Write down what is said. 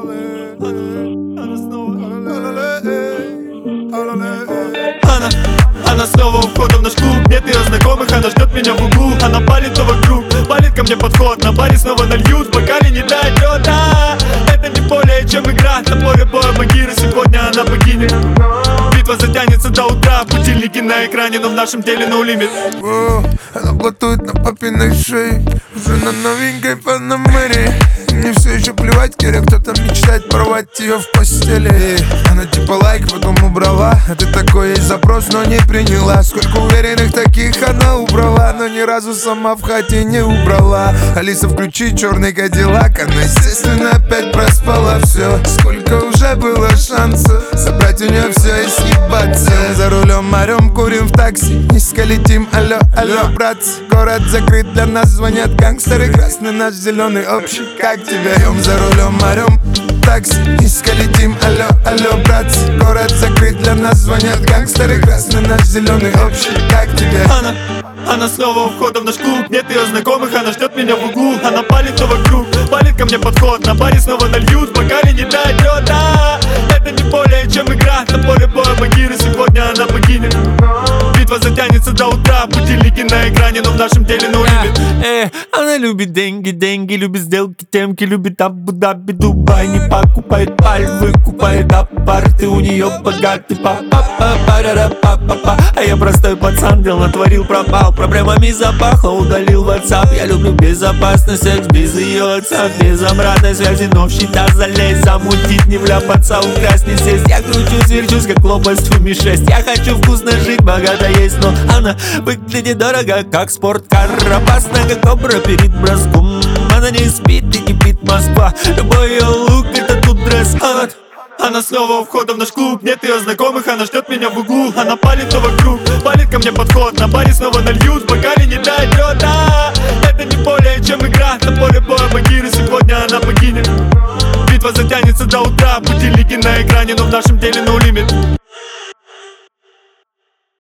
Она снова у входа в наш клуб. Нет ее знакомых, она ждет меня в углу. Она палит то вокруг, палит ко мне подход. На баре снова нальют, в бокале не дать лёда. Это не более чем игра, на поле боя Багира. Сегодня она погинет. Битва затянется до утра. Будильники на экране, но в нашем теле no limit. Она блатует на папиной шее, уже на новенькой Панамере. Мне все еще плевать, Киря, кто-то мечтает порвать ее в постели. Она типа лайк, потом убрала. Это такой есть запрос, но не приняла. Сколько уверенных таких она убрала, но ни разу сама в хате не убрала. Алиса, включи черный кадиллак. Она, естественно, опять проспала все. Сколько уже было шансов забрать у нее все и съебаться. За рулем орем, курим в такси, низко летим, алло, алло, братцы. Город закрыт, для нас звонят гангстеры. Красный наш, зеленый общий, как тебя? Ем за рулем орем, такси, низко летим, алло, алло, братцы. Город закрыт, для нас звонят гангстеры. Красный наш, зеленый общий, как тебя? Она снова у входа в наш клуб. Нет ее знакомых, она ждет меня в углу. Она палит то вокруг, палит ко мне подход. На баре снова нальют, в бокале не дать лёда. Это не более чем игра, на поле боя Багира. Сегодня она погинет. Битва затянется до утра. Будильники на экране, но в нашем теле no limit. Она любит деньги, деньги, любит сделки, темки, любит Абу-Даби, Дубай. Не покупает паль, выкупает апарты. У нее богатый папа, па-па-ра-па-па-па. А я простой пацан, дел натворил, пропал. Проблемами запахло, удалил WhatsApp. Я люблю безопасный секс без ее отца, без обратной связи, но в счета залезть, замутить, не вляпаться, украсть, не сесть. Я кручусь, верчусь, как лопасть в Ми-6. Я хочу вкусно жить, богато есть, но она выглядит дорого, как спорткар. Опасная, как кобра перед броском. Она не спит и кипит Москва. Любой ее лук, это тут дресс-код. Она снова у входа в наш клуб. Нет ее знакомых, она ждет меня в углу. Она палит то вокруг, палит ко мне подход. На баре снова нальют, в бокале не дать лёда. Это не более чем игра, на поле боя Багира. Сегодня она погинет. Битва затянется до утра. Будильники на экране, но в нашем теле no limit.